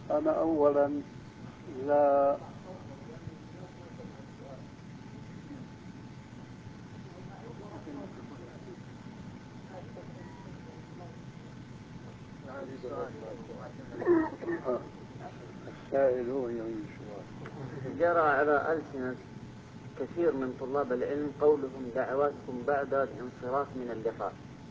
أنا أولا لا السائل هو يعيد السؤال. جرى على ألسنة كثير من طلاب العلم قولهم دعواتكم بعد الانصراف من اللقاء،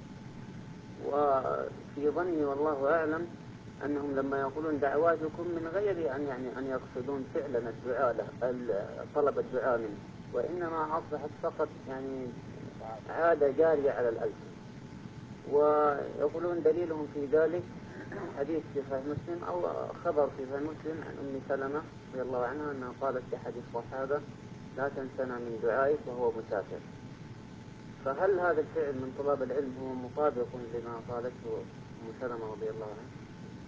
وفي ظني والله أعلم أنهم لما يقولون دعواتكم من غير أن يقصدون فعلا الدعاء له طلب الدعاء منه، وإنما أصبحت فقط عادة جارية على الألسنة. ويقولون دليلهم في ذلك حديث في صحيح مسلم أو خبر في صحيح مسلم عن أم سلمة رضي الله عنها أنها قالت لأحد الصحابة لا تنسنا من دعائك وهو مسافر. فهل هذا الفعل من طلاب العلم هو مطابق لما قالته أم سلمة رضي الله عنها؟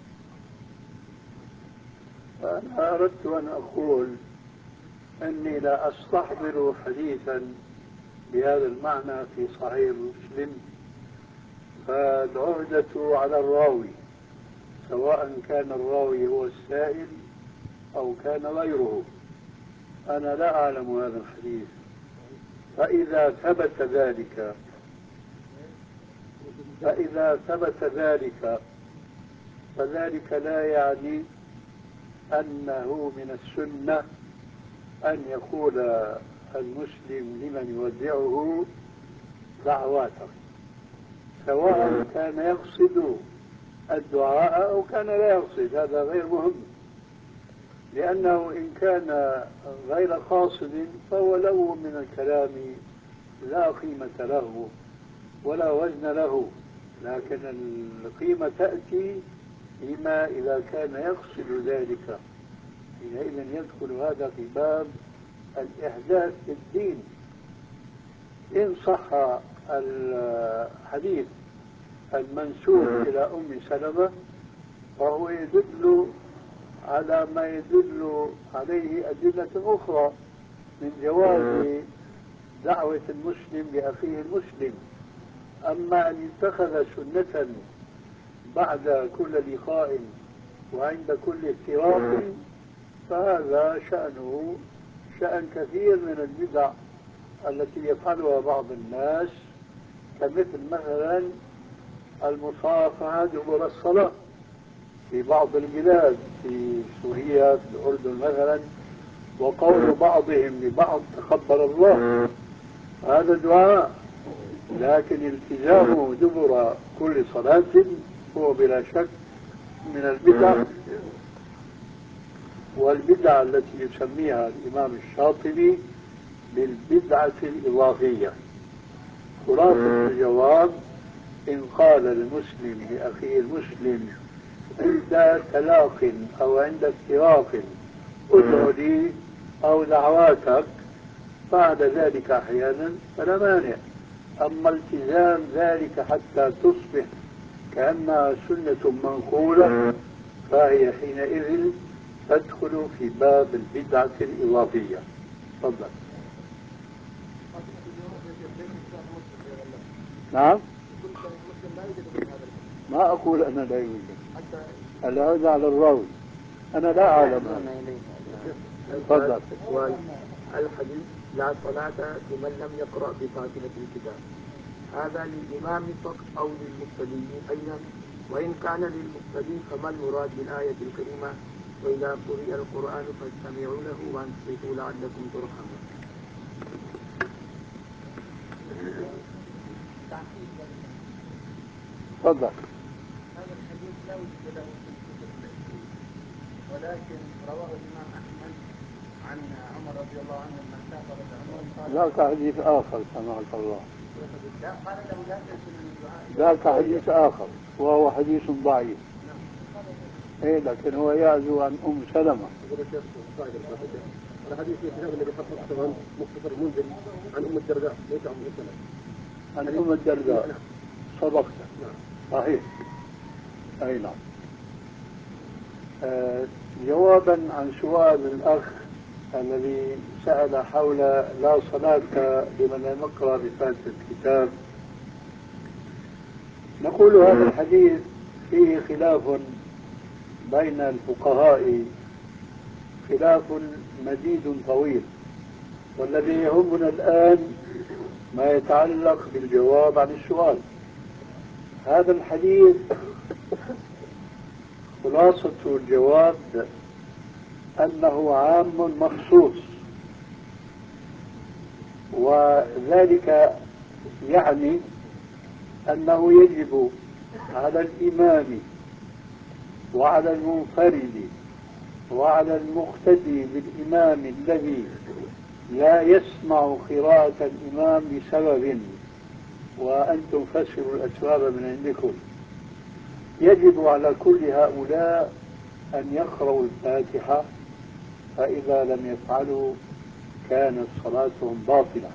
أنا أردت أن أقول أني لا أستحضر حديثا بهذا المعنى في صحيح مسلم، فالعهدة على الراوي سواء كان الراوي هو السائل أو كان غيره. أنا لا أعلم هذا الحديث، فإذا ثبت ذلك فذلك لا يعني أنه من السنة أن يقول المسلم لمن يودعه دعواته، سواء كان يقصد الدعاء أو كان لا يقصد، هذا غير مهم، لأنه إن كان غير قاصد فهو له من الكلام لا قيمة له ولا وزن له، لكن القيمة تأتي لما إذا كان يقصد ذلك، حينئذ يدخل هذا في باب الإحداث في الدين. إن صح الحديث المنسوب إلى أم سلمة فهو يدل على ما يدل عليه أدلة أخرى من جواز دعوة المسلم لأخيه المسلم. أما أن يتخذ سنة بعد كل لقاء وعند كل افتراق فهذا شأنه شأن كثير من البدع التي يفعلها بعض الناس، كمثل مثلا المصافحة دبر الصلاة في بعض البلاد، في سوريا، في الأردن مثلا، وقول بعضهم لبعض تقبل الله، هذا دعاء، لكن التزامه دبر كل صلاة هو بلا شك من البدع، والبدع التي يسميها الإمام الشاطبي بالبدعة الإضافية. خلاصة الجواب: إن قال المسلم لأخيه المسلم عند تلاق أو عند افتراق ادع لي أو دعواتك بعد ذلك أحيانا فلا مانع. أما التزام ذلك حتى تصبح كأنها سنة منقولة فهي حينئذ تدخل في باب البدعة الإضافية. تفضل. نعم، ما أقول أنا لا يوجد، العودة على الراوي، أنا لا أعلم. تفضل. الحديث لا صلاة لمن لم يقرأ بفاتحة الكتاب، هذا للإمام فقط أو للمقتدين أيضا؟ وإن كان للمقتدين فما المراد بالآية الكريمة وإذا قرئ القرآن فاستمعوا له وانصتوا لعلكم ترحمون؟ تفضل. هذا الحديث لا وجد له في الكتب العلمية، ولكن رواه الإمام أحمد عن عمر رضي الله عنه لما سافر بعمر ذاك حديث آخر سمعك الله. لا قال له لا تنسوا من الدعاء. ذاك حديث آخر وهو حديث ضعيف. إيه، لكن هو يعزو عن أم سلمة. الحديث في الكتاب الذي حفظته عن مختصر المنذري عن أم الدرداء ليس عن أم سلمة. عن أم الدرداء. صدقت. صحيح. أي نعم. جوابا عن سؤال الأخ الذي سأل حول لا صلاة لمن لم يقرأ بفاتحة الكتاب، نقول هذا الحديث فيه خلاف بين الفقهاء خلاف مديد طويل، والذي يهمنا الآن ما يتعلق بالجواب عن السؤال. هذا الحديث خلاصة الجواب أنه عام مخصوص، وذلك يعني أنه يجب على الإمام وعلى المنفرد وعلى المقتدي بالإمام الذي لا يسمع قراءة الإمام لسبب، وأنتم فسروا الأسباب من عندكم، يجب على كل هؤلاء أن يقرأوا الفاتحة، فإذا لم يفعلوا كانت صلاتهم باطلة.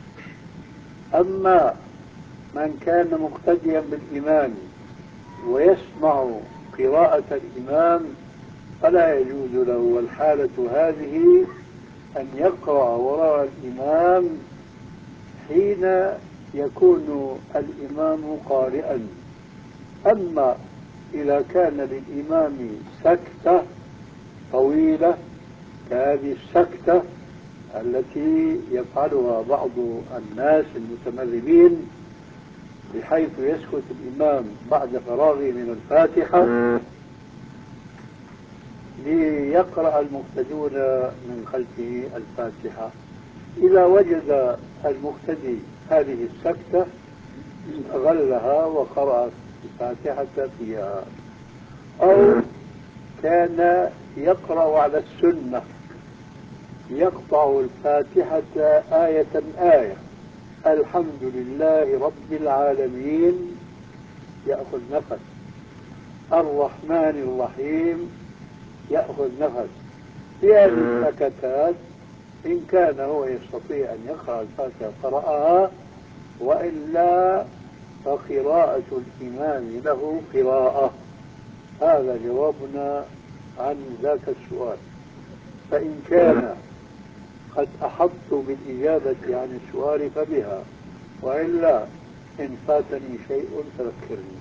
أما من كان مقتديا بالإمام ويسمع قراءة الإمام فلا يجوز له، والحالة هذه أن يقرأ وراء الإمام حين يكون الإمام قارئا. أما إذا كان للإمام سكتة طويلة كهذه السكتة التي يفعلها بعض الناس المتمربين، بحيث يسكت الإمام بعد فراغه من الفاتحة ليقرأ المقتدون من خلفه الفاتحة، إذا وجد المقتدي هذه السكتة استغلها وقرأ الفاتحة فيها. أو كان يقرأ على السنة، يقطع الفاتحة آية آية، الحمد لله رب العالمين، يأخذ نفس، الرحمن الرحيم يأخذ نفس. في هذه السكتات إن كان هو يستطيع أن يقرأ الفاتحة قرأها، وإلا فقراءة الإمام له قراءة. هذا جوابنا عن ذاك السؤال. فإن كان قد أحطت بالإجابة عن السؤال فبها، وإلا إن فاتني شيء فذكرني.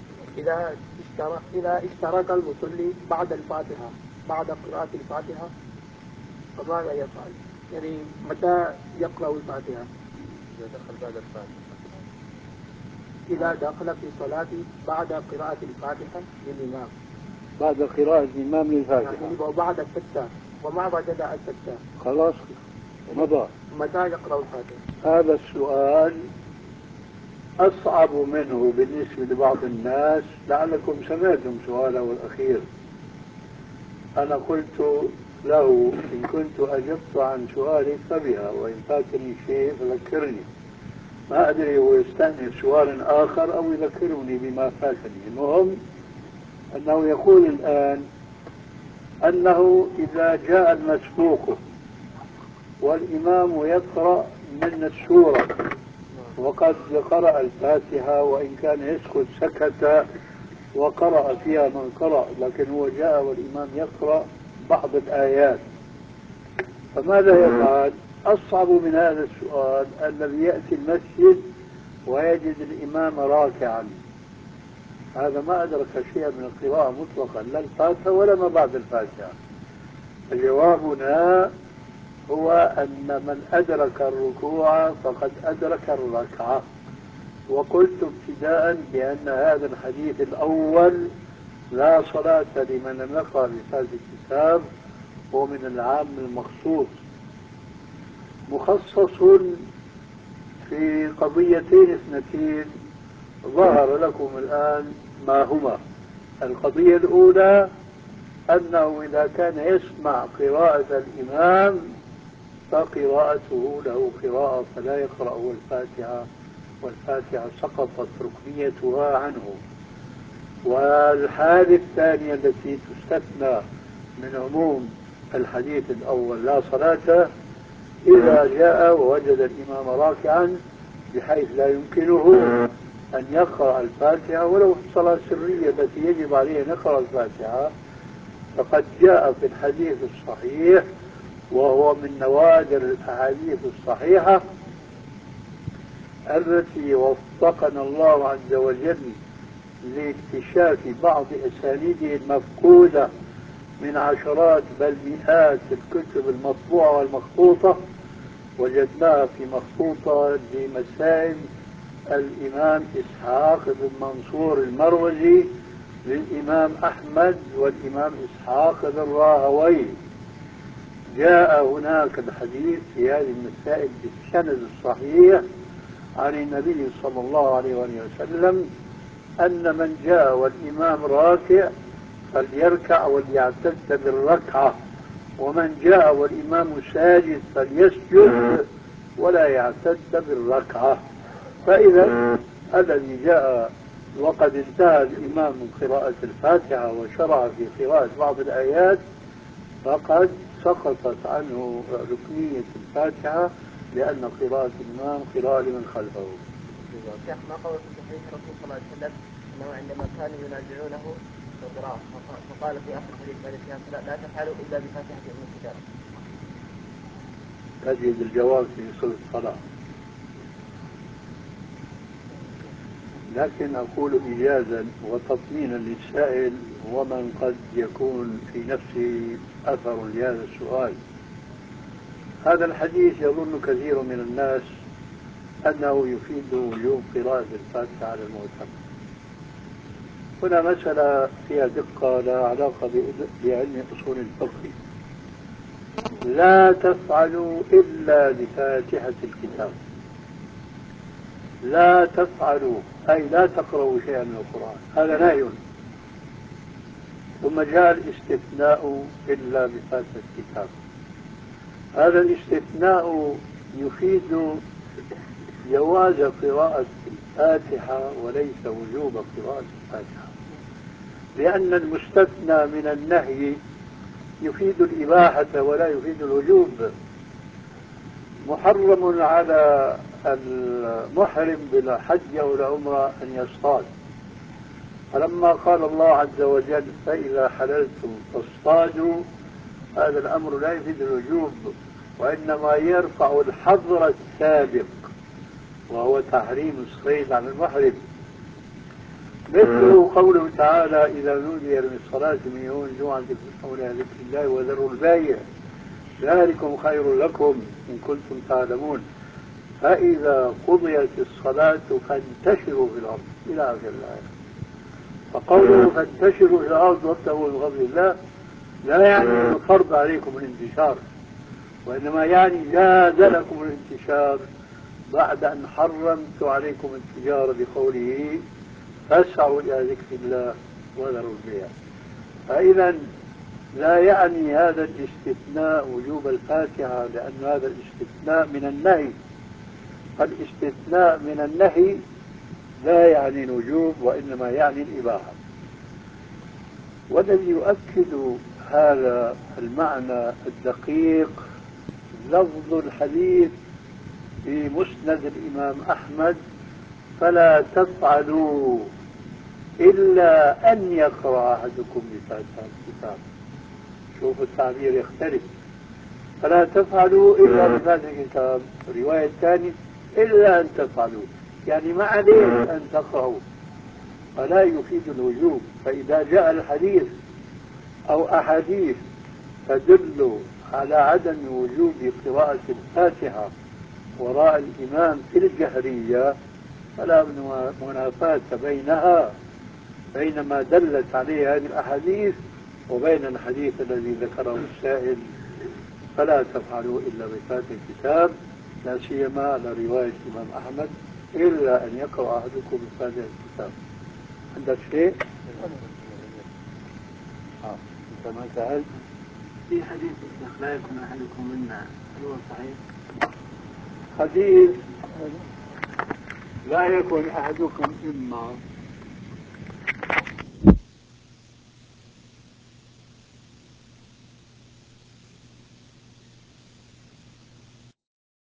إذا اشترك المصلي بعد الفاتحة، بعد قراءة الفاتحة، فماذا يفعل؟ يعني متى يقرأ الفاتحة؟ إذا دخل بعد الفاتحة، إذا دخل في صلاة بعد قراءة الفاتحة للإمام، بعد قراءة الإمام للفاتحة، يعني وبعد السكتة وما وجد السكتة، خلاص مضى، متى يقرأ الفاتحة؟ هذا السؤال أصعب منه بالنسبة لبعض الناس. لعلكم سمعتم سؤاله الأخير، أنا قلت له إن كنت أجبت عن سؤالك فبها، وإن فاتني شيء فذكرني. ما أدري هو يستأنف سؤال آخر أو يذكرني بما فاتني. المهم أنه يقول الآن أنه إذا جاء المسبوق والإمام يقرأ من السورة وقد قرأ الفاتحة، وإن كان يسكت سكت وقرأ فيها من قرأ، لكن هو جاء والإمام يقرأ بعض الآيات، فماذا يفعل؟ أصعب من هذا السؤال الذي يأتي المسجد ويجد الإمام راكعا، هذا ما أدرك شيئا من القراءة مطلقا، لا الفاتحة ولا ما بعد الفاتحة. جوابنا هو أن من أدرك الركوع فقد أدرك الركعة. وقلت ابتداء بأن هذا الحديث الأول لا صلاة لمن لم يقرأ بفاتحة الكتاب هو من العام المخصوص، مخصص في قضيتين اثنتين ظهر لكم الآن ما هما. القضية الأولى أنه إذا كان يسمع قراءة الإمام فقراءته له قراءة، فلا يقرأ الفاتحة، والفاتحة سقطت ركنيتها عنه. والحالة الثانية التي تستثنى من عموم الحديث الأول لا صلاة، إذا جاء ووجد الإمام راكعا بحيث لا يمكنه أن يقرأ الفاتحة ولو في الصلاة السرية التي يجب عليه أن يقرأ الفاتحة، فقد جاء في الحديث الصحيح، وهو من نوادر الأحاديث الصحيحة التي وفقنا الله عز وجل لاكتشاف بعض أسانيده المفقودة من عشرات بل مئات الكتب المطبوعة والمخطوطة، وجدناها في مخطوطة لمسائل الإمام إسحاق بن منصور المروزي للإمام أحمد والإمام إسحاق بن راهويه. جاء هناك الحديث في هذه المسائل بالسند الصحيح عن النبي صلى الله عليه وسلم أن من جاء والإمام راكع فليركع وليعتد بالركعة، ومن جاء والإمام ساجد فليسجد ولا يعتد بالركعة. فإذا الذي جاء وقد انتهى الإمام من قراءة الفاتحة وشرع في قراءة بعض الآيات فقد سقطت عنه ركنية الفاتحة، لأن قراءة الإمام قراءة لمن خلفه. شيخ ما قول في حديث الرسول صلى الله عليه وسلم أنه عندما كانوا ينازعونه في القراءة فقال في آخر الحديث لا تفعلوا إلا بفاتحة الكتاب. تجد الجواب في صلة الصلاة، لكن أقول إيجازا وتطمينا للسائل ومن قد يكون في نفسه أثر لهذا السؤال. هذا الحديث يظن كثير من الناس أنه يفيد وجوب قراءة الفاتحة على المعتمد. هنا مسألة فيها دقة لا علاقة بعلم أصول الفقه. لا تفعلوا إلا بفاتحة الكتاب. لا تفعلوا أي لا تقرأوا شيئا من القرآن، هذا نهي. ثم جاء الاستثناء إلا بفاتحة الكتاب. هذا الاستثناء يفيد جواز قراءة الفاتحة وليس وجوب قراءة الفاتحة، لأن المستثنى من النهي يفيد الإباحة ولا يفيد الوجوب. محرم على المحرم بالحج أو العمرة أن يصطاد، فلما قال الله عز وجل فإذا حللتم فاصطادوا، هذا الأمر لا يفيد الوجوب وإنما يرفع الحظر السابق وهو تحريم الصيد عن المحرم. مثل قوله تعالى إذا نودي للصلاة من يوم الجمعة فاسعوا إلى ذكر الله وذروا البيع ذلكم خير لكم إن كنتم تعلمون، فإذا قضيت الصلاة فانتشروا في الأرض إلى آخر الآية. فقوله فانتشروا في الأرض وابتغوا من فضل الله لا يعني أنه فرض عليكم الانتشار، وإنما يعني جاز لكم الانتشار بعد أن حرمت عليكم التجارة بقوله فاسعوا إلى ذكر الله وذروا البيع. فإذا لا يعني هذا الاستثناء وجوب الفاتحة، لأن هذا الاستثناء من النهي. الاستثناء من النهي لا يعني الوجوب وإنما يعني الإباحة. والذي يؤكد هذا المعنى الدقيق لفظ الحديث في مسند الإمام أحمد فلا تفعلوا إلا أن يقرأ أحدكم بفاتحة الكتاب. شوف التعبير يختلف، فلا تفعلوا إلا بفاتحة الكتاب. الرواية الثانية إلا أن تفعلوا، يعني ما عليك أن تقرأوا، فلا يفيد الوجوب. فإذا جاء الحديث أو أحاديث تدل على عدم وجوب قراءة الفاتحة وراء الإمام في الجهرية فلا منافاة بينها بين ما دلت عليه هذه الأحاديث وبين الحديث الذي ذكره السائل فلا تفعلوا إلا بفاتحة الكتاب، لا سيما على رواية الإمام أحمد إلا أن يقرأ أحدكم بفاتحة الكتاب. عندك شيء؟ أنت ما سألت؟ في حديث لا يكون أحدكم منا، هل هو صحيح؟ حديث لا يكون أحدكم إما